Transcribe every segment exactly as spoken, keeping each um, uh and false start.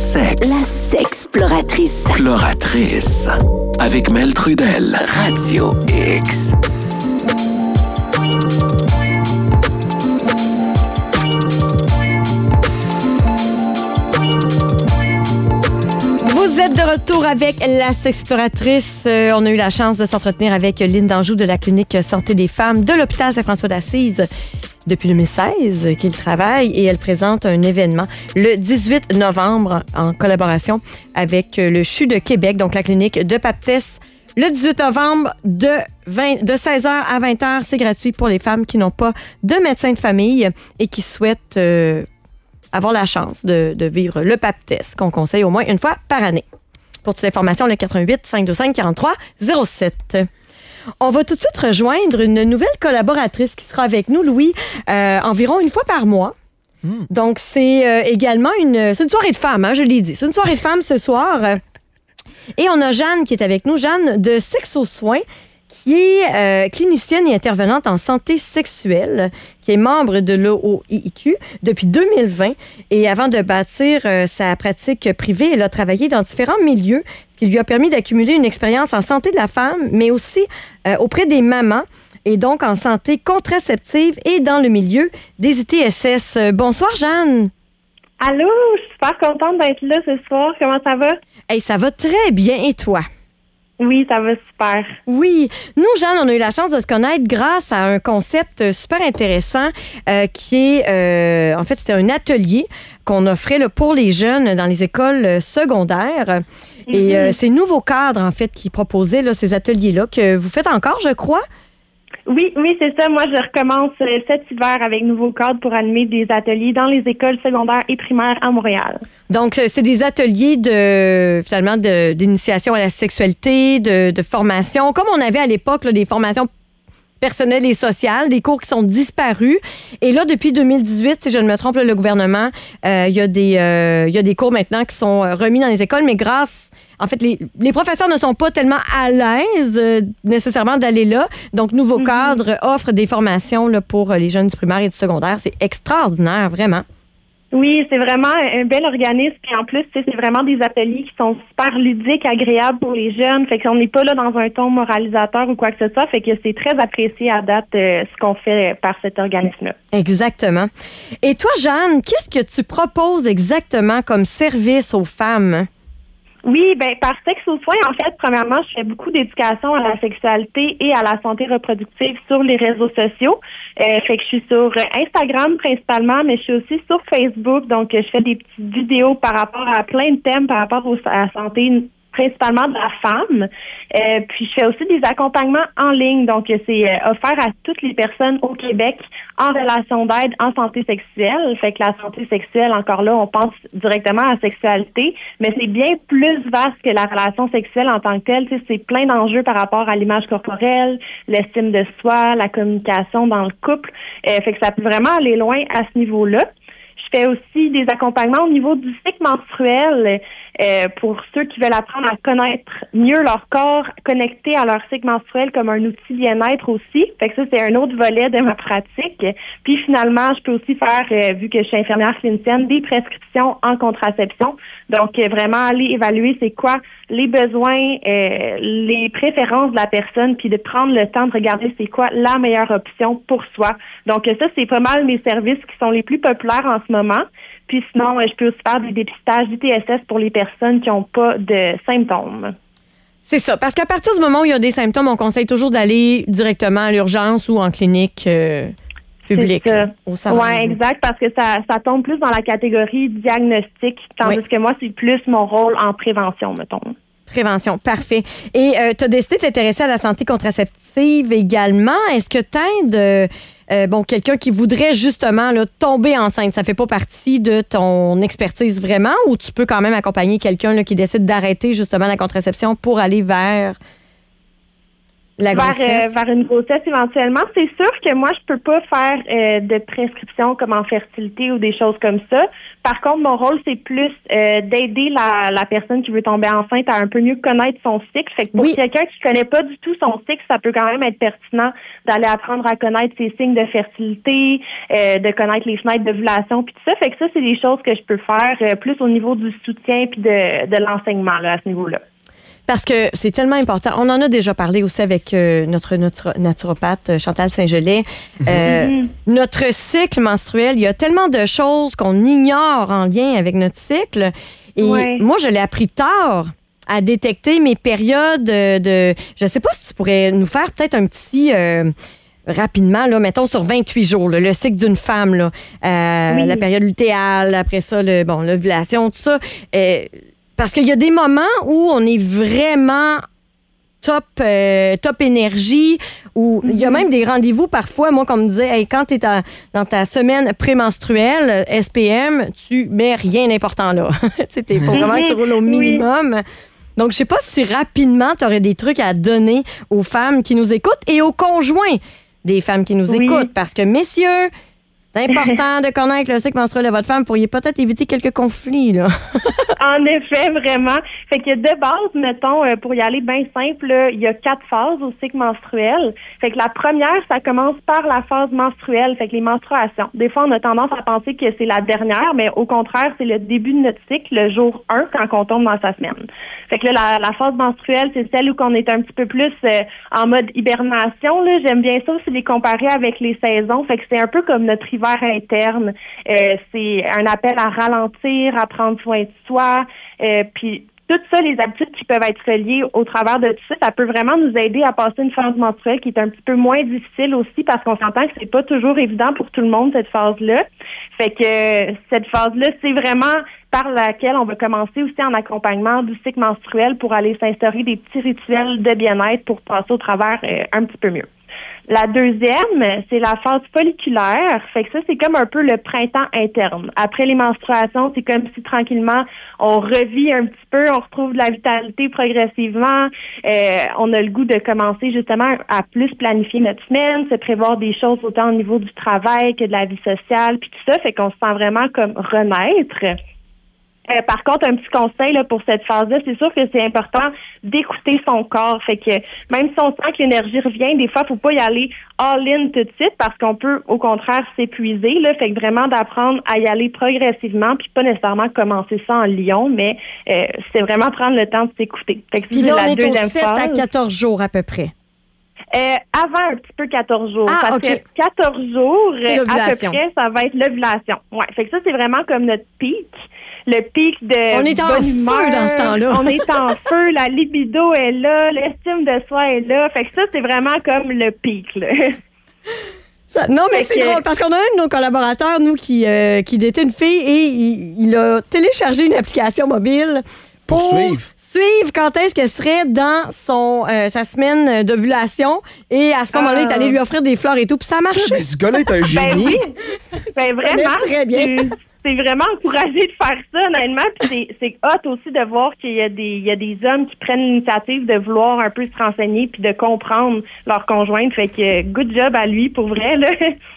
sexe. La sexploratrice. Exploratrice. Avec Mel Trudel. Radio X. Vous êtes de retour avec la sexploratrice. Euh, on a eu la chance de s'entretenir avec Lynne Danjou de la clinique Santé des femmes de l'hôpital Saint-François d'Assise depuis deux mille seize qu'il travaille et elle présente un événement le dix-huit novembre en collaboration avec le C H U de Québec, donc la clinique de Papetès. Le dix-huit novembre de, vingt, de seize heures à vingt heures, c'est gratuit pour les femmes qui n'ont pas de médecin de famille et qui souhaitent euh, avoir la chance de, de vivre le Pap Test qu'on conseille au moins une fois par année. Pour toute l'information, le quatre un huit, cinq deux cinq, quatre trois zéro sept. On va tout de suite rejoindre une nouvelle collaboratrice qui sera avec nous, Louis, euh, environ une fois par mois. Mm. Donc, c'est euh, également une, c'est une soirée de femmes, hein, je l'ai dit. C'est une soirée de femmes ce soir. Et on a Jeanne qui est avec nous, Jeanne de Sexo Soins, qui est euh, clinicienne et intervenante en santé sexuelle, qui est membre de l'O O I Q depuis deux mille vingt. Et avant de bâtir euh, sa pratique privée, elle a travaillé dans différents milieux, ce qui lui a permis d'accumuler une expérience en santé de la femme, mais aussi euh, auprès des mamans, et donc en santé contraceptive et dans le milieu des I T S S. Bonsoir, Jeanne. Allô, je suis super contente d'être là ce soir. Comment ça va? Hey, ça va très bien. Et toi? Oui, ça va super. Oui. Nous, Jeanne, on a eu la chance de se connaître grâce à un concept super intéressant euh, qui est, euh, en fait, c'était un atelier qu'on offrait là, pour les jeunes dans les écoles secondaires. Mm-hmm. Et euh, c'est Nouveau Cadre, en fait, qui proposait là, ces ateliers-là que vous faites encore, je crois. Oui, oui, c'est ça. Moi, je recommence cet hiver avec Nouveau Cadre pour animer des ateliers dans les écoles secondaires et primaires à Montréal. Donc, c'est des ateliers de finalement de, d'initiation à la sexualité, de, de formation, comme on avait à l'époque, là, des formations personnelles et sociales, des cours qui sont disparus. Et là, depuis deux mille dix-huit, si je ne me trompe, là, le gouvernement, euh, il y a des, euh, il y a des cours maintenant qui sont remis dans les écoles, mais grâce... En fait, les, les professeurs ne sont pas tellement à l'aise euh, nécessairement d'aller là. Donc, Nouveau mm-hmm. Cadre offre des formations là, pour les jeunes du primaire et du secondaire. C'est extraordinaire, vraiment. Oui, c'est vraiment un bel organisme. Puis en plus, c'est vraiment des ateliers qui sont super ludiques, agréables pour les jeunes. Fait qu'on n'est pas là dans un ton moralisateur ou quoi que ce soit. Fait que c'est très apprécié à date euh, ce qu'on fait par cet organisme-là. Exactement. Et toi, Jeanne, qu'est-ce que tu proposes exactement comme service aux femmes? Oui, ben par Sexo Soins, en fait, premièrement, je fais beaucoup d'éducation à la sexualité et à la santé reproductive sur les réseaux sociaux. Euh, fait que je suis sur Instagram principalement, mais je suis aussi sur Facebook. Donc, je fais des petites vidéos par rapport à plein de thèmes par rapport à la santé, principalement de la femme. Euh, puis, je fais aussi des accompagnements en ligne. Donc, c'est euh, offert à toutes les personnes au Québec en relation d'aide en santé sexuelle. Fait que la santé sexuelle, encore là, on pense directement à la sexualité, mais c'est bien plus vaste que la relation sexuelle en tant que telle. Tu sais, c'est plein d'enjeux par rapport à l'image corporelle, l'estime de soi, la communication dans le couple. Euh, fait que ça peut vraiment aller loin à ce niveau-là. Je fais aussi des accompagnements au niveau du cycle menstruel euh, pour ceux qui veulent apprendre à connaître mieux leur corps, connecter à leur cycle menstruel comme un outil bien-être aussi. Fait que ça, c'est un autre volet de ma pratique. Puis finalement, je peux aussi faire, euh, vu que je suis infirmière clinicienne, des prescriptions en contraception. Donc, euh, vraiment aller évaluer c'est quoi les besoins, euh, les préférences de la personne, puis de prendre le temps de regarder c'est quoi la meilleure option pour soi. Donc, ça, c'est pas mal mes services qui sont les plus populaires en ce moment. Puis sinon, je peux aussi faire des dépistages d'I T S S pour les personnes qui n'ont pas de symptômes. C'est ça, parce qu'à partir du moment où il y a des symptômes, on conseille toujours d'aller directement à l'urgence ou en clinique euh, publique. Oui, exact, parce que ça, ça tombe plus dans la catégorie diagnostic, tandis oui. que moi, c'est plus mon rôle en prévention, mettons. Prévention, parfait. Et euh, tu as décidé de t'intéresser à la santé contraceptive également. Est-ce que t'aides euh, euh, bon, quelqu'un qui voudrait justement là, tomber enceinte? Ça fait pas partie de ton expertise vraiment, ou tu peux quand même accompagner quelqu'un là, qui décide d'arrêter justement la contraception pour aller vers La vers, grossesse. euh, vers une grossesse éventuellement. C'est sûr que moi, je peux pas faire euh, de prescription comme en fertilité ou des choses comme ça. Par contre, mon rôle, c'est plus euh, d'aider la, la personne qui veut tomber enceinte à un peu mieux connaître son cycle. Fait que pour Oui. quelqu'un qui connaît pas du tout son cycle, ça peut quand même être pertinent d'aller apprendre à connaître ses signes de fertilité, euh, de connaître les fenêtres d'ovulation, puis tout ça. Fait que ça, c'est des choses que je peux faire euh, plus au niveau du soutien puis de, de l'enseignement là, à ce niveau-là. Parce que c'est tellement important. On en a déjà parlé aussi avec euh, notre natu- naturopathe Chantal Saint-Gelais. Euh, Mm-hmm. Notre cycle menstruel, il y a tellement de choses qu'on ignore en lien avec notre cycle. Et Ouais. moi, je l'ai appris tard à détecter mes périodes de... Je sais pas si tu pourrais nous faire peut-être un petit... euh, rapidement, là, mettons sur vingt-huit jours, là, le cycle d'une femme, là, euh, Oui. la période lutéale, après ça, le, bon, l'ovulation, tout ça. Euh, Parce qu'il y a des moments où on est vraiment top, euh, top énergie, où il y a même des rendez-vous parfois, moi, qu'on me disait, hey, quand tu es dans ta semaine prémenstruelle, S P M, tu mets rien d'important là. Il faut vraiment que tu roules au minimum. Donc, je sais pas si rapidement, tu aurais des trucs à donner aux femmes qui nous écoutent et aux conjoints des femmes qui nous Oui. écoutent. Parce que, messieurs, c'est important de connaître le cycle menstruel de votre femme. Vous pourriez peut-être éviter quelques conflits, là. En effet, vraiment. Fait que de base, mettons, euh, pour y aller bien simple, là, il y a quatre phases au cycle menstruel. Fait que la première, ça commence par la phase menstruelle, fait que les menstruations. Des fois, on a tendance à penser que c'est la dernière, mais au contraire, c'est le début de notre cycle, le jour un, quand on tombe dans sa semaine. Fait que là, la, la phase menstruelle, c'est celle où on est un petit peu plus euh, en mode hibernation, là. J'aime bien ça aussi les comparer avec les saisons. Fait que c'est un peu comme notre hiver interne. Euh, c'est un appel à ralentir, à prendre soin de soi. Euh, puis tout ça, les habitudes qui peuvent être reliées au travers de tout ça, ça peut vraiment nous aider à passer une phase menstruelle qui est un petit peu moins difficile aussi parce qu'on s'entend que c'est pas toujours évident pour tout le monde, cette phase-là. Fait que euh, cette phase-là, c'est vraiment par laquelle on va commencer aussi en accompagnement du cycle menstruel pour aller s'instaurer des petits rituels de bien-être pour passer au travers euh, un petit peu mieux. La deuxième, c'est la phase folliculaire. Fait que ça, c'est comme un peu le printemps interne. Après les menstruations, c'est comme si tranquillement, on revit un petit peu, on retrouve de la vitalité progressivement. Euh, on a le goût de commencer justement à plus planifier notre semaine, se prévoir des choses autant au niveau du travail que de la vie sociale, puis tout ça. Fait qu'on se sent vraiment comme renaître. Euh, par contre, un petit conseil là, pour cette phase-là, c'est sûr que c'est important d'écouter son corps. Fait que même si on sent que l'énergie revient, des fois, faut pas y aller all-in tout de suite parce qu'on peut, au contraire, s'épuiser. Là. Fait que vraiment d'apprendre à y aller progressivement, puis pas nécessairement commencer ça en lion, mais euh, c'est vraiment prendre le temps de s'écouter. Fait que Puis c'est là, la on est au deuxième sept phase. à quatorze jours à peu près. Euh, avant un petit peu quatorze jours. Ah, parce OK. que quatorze jours, C'est euh, à peu l'ovulation. près, ça va être l'ovulation. Ouais. Fait que ça, c'est vraiment comme notre pic. Le pic de On est en bonne feu humeur. dans ce temps-là. On est en feu, la libido est là, l'estime de soi est là. Fait que ça, c'est vraiment comme le pic, là. Ça- non, mais Fait c'est que- drôle parce qu'on a un de nos collaborateurs, nous, qui, euh, qui datait une fille et il, il a téléchargé une application mobile pour, Pour suivre. suivre quand est-ce qu'elle serait dans son, euh, sa semaine d'ovulation. Et à ce moment-là, il est allé lui offrir des fleurs et tout. Puis ça a marché. Mais ce gars-là est un Ben génie. oui. Ben vraiment. très bien. C'est- C'est vraiment encouragé de faire ça, honnêtement. Puis c'est, c'est hot aussi de voir qu'il y a des, il y a des hommes qui prennent l'initiative de vouloir un peu se renseigner puis de comprendre leur conjointe. Fait que good job à lui pour vrai, là.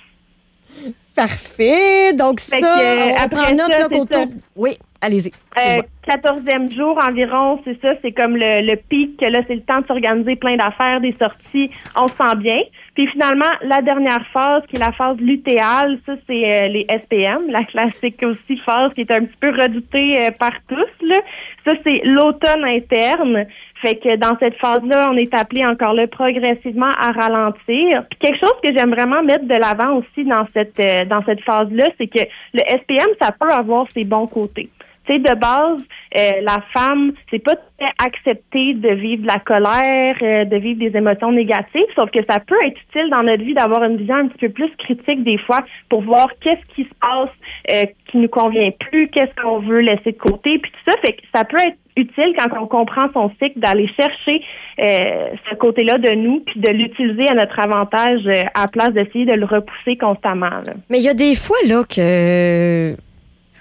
Parfait. Donc, ça, Fait que, euh, on après prend note ça, là, c'est qu'autour- ça. Oui, allez-y. Euh, quatorzième jour environ, c'est ça, c'est comme le, le pic, que là, c'est le temps de s'organiser plein d'affaires, des sorties, on se sent bien. Puis finalement, la dernière phase, qui est la phase lutéale, ça, c'est euh, les S P M, la classique aussi phase qui est un petit peu redoutée euh, par tous, là. Ça, c'est l'automne interne. Fait que dans cette phase-là, on est appelé encore là progressivement à ralentir. Puis quelque chose que j'aime vraiment mettre de l'avant aussi dans cette euh, dans cette phase-là, c'est que le S P M, ça peut avoir ses bons côtés. Tu sais, de base, euh, la femme, c'est pas très accepté de vivre de la colère, euh, de vivre des émotions négatives, sauf que ça peut être utile dans notre vie d'avoir une vision un petit peu plus critique des fois pour voir qu'est-ce qui se passe euh, qui nous convient plus, qu'est-ce qu'on veut laisser de côté, puis tout ça. Fait que ça peut être utile quand on comprend son cycle d'aller chercher euh, ce côté-là de nous puis de l'utiliser à notre avantage euh, à la place d'essayer de le repousser constamment, là. Mais il y a des fois là que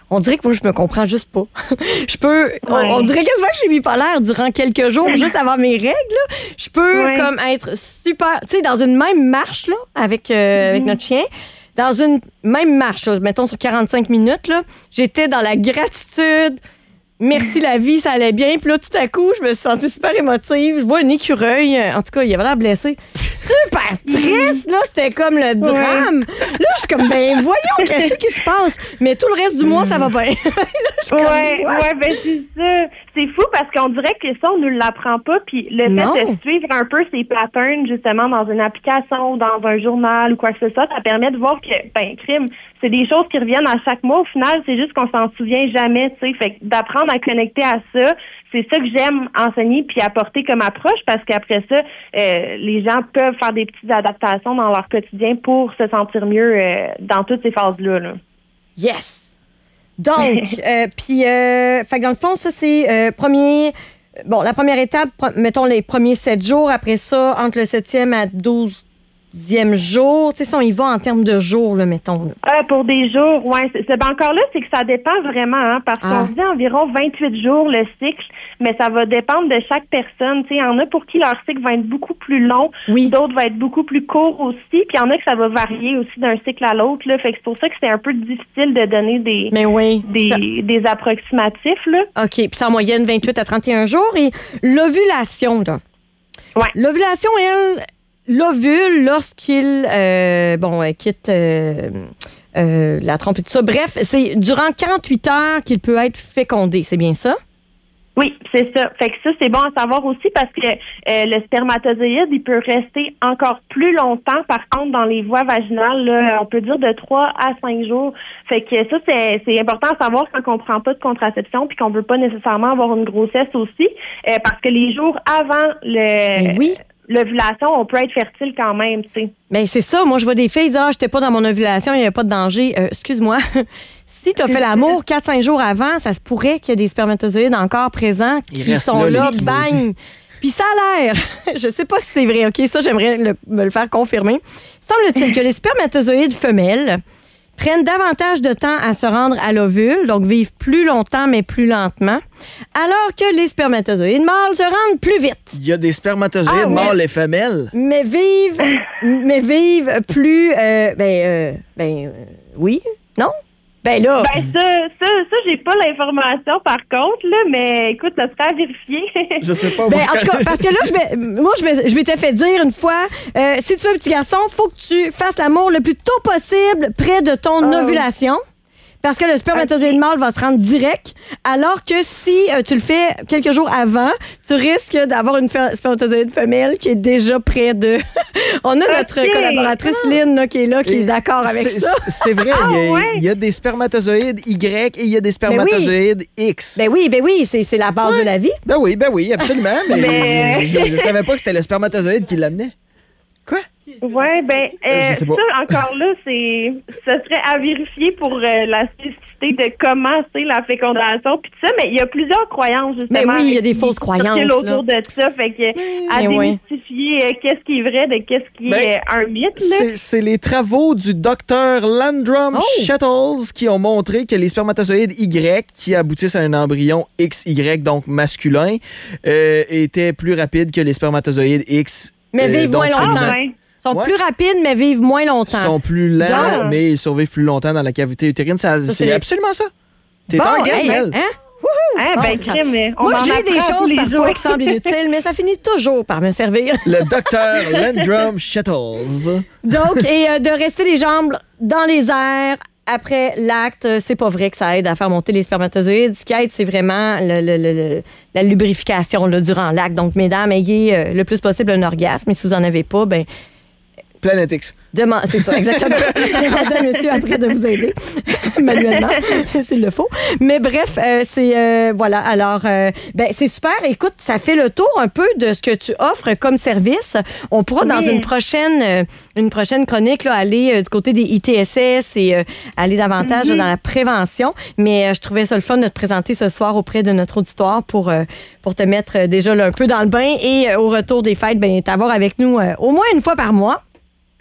on dirait que moi, je me comprends juste pas. Je peux, ouais. on, on dirait quasiment que je suis bipolaire durant quelques jours, juste avant mes règles. Là. Je peux ouais. comme être super, tu sais, dans une même marche là, avec, euh, mm-hmm. avec notre chien, dans une même marche, là, mettons sur quarante-cinq minutes, là, j'étais dans la gratitude. Merci la vie, ça allait bien. Puis là, tout à coup, je me suis sentie super émotive. Je vois un écureuil. En tout cas, il avait l'air blessé. Super triste, là. C'était comme le drame. Ouais. Là, je suis comme, ben voyons, qu'est-ce qui se passe? Mais tout le reste du mois, ça va bien. là, ouais, ouais, ouais, ben c'est ça. C'est fou parce qu'on dirait que ça, on ne l'apprend pas. Puis le non. fait de suivre un peu ces patterns, justement, dans une application ou dans un journal ou quoi que ce soit, ça permet de voir que, ben, crime, c'est des choses qui reviennent à chaque mois. Au final, c'est juste qu'on s'en souvient jamais, tu sais. Fait que d'apprendre à connecter à ça, c'est ça que j'aime enseigner puis apporter comme approche parce qu'après ça, euh, les gens peuvent faire des petites adaptations dans leur quotidien pour se sentir mieux euh, dans toutes ces phases-là. Là. Yes! Donc, euh, puis, euh, fait que dans le fond, ça, c'est euh, premier... Bon, la première étape, mettons les premiers sept jours. Après ça, entre le septième à douze dixième jour, tu sais, si on y va en termes de jours, là, mettons. Euh, pour des jours, oui. C'est, c'est, ben encore là, c'est que ça dépend vraiment, hein, parce ah. qu'on dit environ vingt-huit jours le cycle, mais ça va dépendre de chaque personne. Tu sais, il y en a pour qui leur cycle va être beaucoup plus long, oui. d'autres vont être beaucoup plus courts aussi, puis il y en a que ça va varier aussi d'un cycle à l'autre, là. Fait que c'est pour ça que c'est un peu difficile de donner des, mais oui, des, ça... des approximatifs, là. OK, puis c'est en moyenne vingt-huit à trente et un jours. Et l'ovulation, là. Ouais. L'ovulation, elle... L'ovule, lorsqu'il euh, bon, quitte euh, euh, la trompe et tout ça, bref, c'est durant quarante-huit heures qu'il peut être fécondé, c'est bien ça? Oui, c'est ça. Fait que ça, c'est bon à savoir aussi parce que euh, le spermatozoïde, il peut rester encore plus longtemps. Par contre, dans les voies vaginales, là, on peut dire de trois à cinq jours. Fait que ça, c'est, c'est important à savoir quand on prend pas de contraception puis qu'on veut pas nécessairement avoir une grossesse aussi. Euh, parce que les jours avant le... Oui. L'ovulation, on peut être fertile quand même, tu sais. Bien, c'est ça. Moi, je vois des filles dire « Ah, j'étais pas dans mon ovulation, il n'y avait pas de danger. Euh, » Excuse-moi. Si tu as fait l'amour quatre à cinq jours avant, ça se pourrait qu'il y ait des spermatozoïdes encore présents qui Ils sont là, là, bang! Puis ça a l'air, je sais pas si c'est vrai, OK? Ça, j'aimerais le, me le faire confirmer. Semble-t-il que les spermatozoïdes femelles prennent davantage de temps à se rendre à l'ovule, donc vivent plus longtemps, mais plus lentement, alors que les spermatozoïdes mâles se rendent plus vite. Il y a des spermatozoïdes ah, mâles et femelles. Mais vivent, mais vivent plus... Euh, ben, euh, ben euh, oui, non? Ben là... Ben ça, ça, ça j'ai pas l'information par contre, là, mais écoute, ça serait à vérifier. Je sais pas. Ben, en tout cas, parce que là, je moi, je m'étais fait dire une fois, euh, si tu es un petit garçon, faut que tu fasses l'amour le plus tôt possible près de ton oh. ovulation. Parce que le spermatozoïde okay. mâle va se rendre direct, alors que si euh, tu le fais quelques jours avant, tu risques d'avoir une spermatozoïde femelle qui est déjà près de... On a okay. notre collaboratrice ah. Lynn là, qui est là, qui Et est d'accord avec c'est, ça. C'est vrai, ah, il, y a, ouais. il y a des spermatozoïdes Y et il y a des spermatozoïdes ben oui. X. Ben oui, ben oui, c'est, c'est la base ouais. de la vie. Ben oui, ben oui, absolument, mais, mais... je, je savais pas que c'était le spermatozoïde qui l'amenait. Quoi? Oui, ben euh, ça, encore là, c'est ce serait à vérifier pour euh, la spécificité de comment c'est la fécondation puis tout ça, mais il y a plusieurs croyances, justement. Mais oui, il y a des fausses croyances. Autour de ça, fait que à démystifier oui. qu'est-ce qui est vrai de qu'est-ce qui ben, est un mythe. Là. C'est, c'est les travaux du docteur Landrum oh. Shettles qui ont montré que les spermatozoïdes Y, qui aboutissent à un embryon X Y, donc masculin, euh, étaient plus rapides que les spermatozoïdes X. Mais euh, vivent moins longtemps. Ah, ouais. Ils sont ouais. plus rapides, mais vivent moins longtemps. Ils sont plus lents, donc, mais ils survivent plus longtemps dans la cavité utérine. Ça, ça, c'est, c'est absolument ça. T'es bon, en hey, gueule, hein? Hein, bon, ben, crème, mais on moi, je dis des choses parfois jours. qui semblent inutiles, mais ça finit toujours par me servir. Le docteur Landrum Shettles. Donc, et euh, de rester les jambes dans les airs après l'acte, c'est pas vrai que ça aide à faire monter les spermatozoïdes. Ce qui aide, c'est vraiment le, le, le, la lubrification là, durant l'acte. Donc, mesdames, ayez euh, le plus possible un orgasme. Et si vous en avez pas, ben Planète X. Demain, c'est ça, exactement. Demandez à monsieur après de vous aider manuellement, s'il le faut. Mais bref, euh, c'est... Euh, voilà, alors, euh, ben, c'est super. Écoute, ça fait le tour un peu de ce que tu offres comme service. On pourra, oui. dans une prochaine, euh, une prochaine chronique, là, aller euh, du côté des I T S S et euh, aller davantage mm-hmm. dans la prévention. Mais euh, je trouvais ça le fun de te présenter ce soir auprès de notre auditoire pour, euh, pour te mettre euh, déjà là, un peu dans le bain et euh, au retour des fêtes, ben, t'avoir avec nous euh, au moins une fois par mois.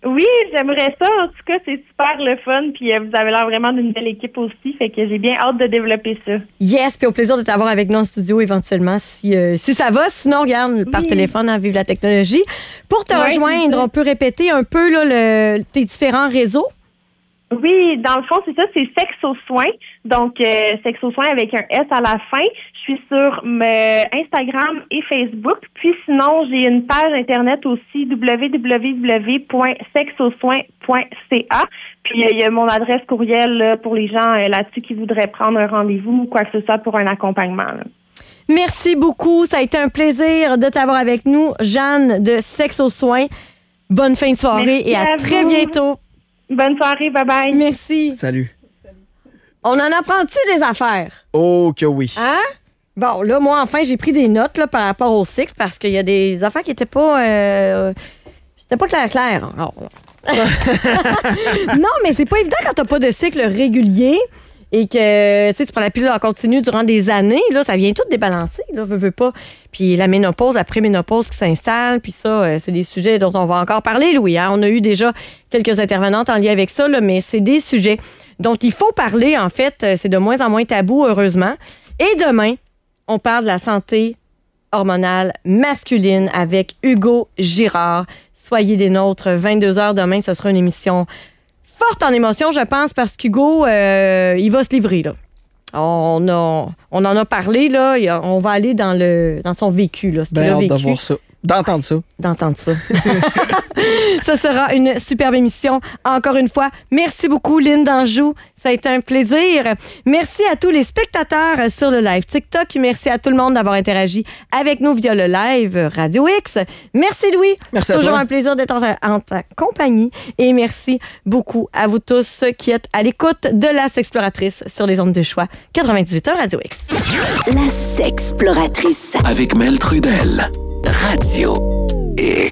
Oui, j'aimerais ça. En tout cas, c'est super le fun. Puis euh, vous avez l'air vraiment d'une belle équipe aussi. Fait que j'ai bien hâte de développer ça. Yes, puis au plaisir de t'avoir avec nous en studio éventuellement si, euh, si ça va. Sinon, regarde, par Oui. téléphone, hein, vive la technologie. Pour te Ouais, rejoindre, c'est ça. on peut répéter un peu là, le, tes différents réseaux. Oui, dans le fond, c'est ça, c'est Sexe aux soins. Donc, euh, Sexe aux soins avec un S à la fin. Je suis sur euh, Instagram et Facebook. Puis sinon, j'ai une page Internet aussi, w w w point sexe aux soins point c a. Puis, euh, il y a mon adresse courriel là, pour les gens euh, là-dessus qui voudraient prendre un rendez-vous ou quoi que ce soit pour un accompagnement. Là. Merci beaucoup. Ça a été un plaisir de t'avoir avec nous, Jeanne de Sexe aux soins. Bonne fin de soirée Merci et à, à très vous. bientôt. Bonne soirée, bye-bye. Merci. Salut. On en apprend-tu des affaires? Oh que oui. Hein? Bon, là, moi, enfin, j'ai pris des notes là, par rapport au cycle parce qu'il y a des affaires qui n'étaient pas... Euh, c'était pas clair, clair. Oh. Non, mais c'est pas évident quand t'as pas de cycle régulier et que tu sais, tu prends la pilule en continu durant des années. Là, ça vient tout débalancer, là, veux, veux pas. Puis la ménopause, après ménopause qui s'installe, puis ça, euh, c'est des sujets dont on va encore parler, Louis. Hein? On a eu déjà quelques intervenantes en lien avec ça, là, mais c'est des sujets dont il faut parler, en fait. C'est de moins en moins tabou, heureusement. Et demain, on parle de la santé hormonale masculine avec Hugo Girard. Soyez des nôtres, vingt-deux heures demain, ce sera une émission forte en émotion, je pense, parce qu'Hugo, euh, il va se livrer, là. On, a, on en a parlé, là. Il a- On va aller dans, le, dans son vécu, là. Ce qu'il Ben a hâte vécu, de voir ça. D'entendre ça. d'entendre ça. Ce sera une superbe émission. Encore une fois, merci beaucoup, Lynn d'Anjou. Ça a été un plaisir. Merci à tous les spectateurs sur le live TikTok. Merci à tout le monde d'avoir interagi avec nous via le live Radio X. Merci, Louis. Merci à Toujours toi. un plaisir d'être en ta, en ta compagnie. Et merci beaucoup à vous tous qui êtes à l'écoute de La Sexploratrice sur les ondes de choix quatre-vingt-dix-huit heures Radio X. La Sexploratrice. Avec Mel Trudel. Radio X.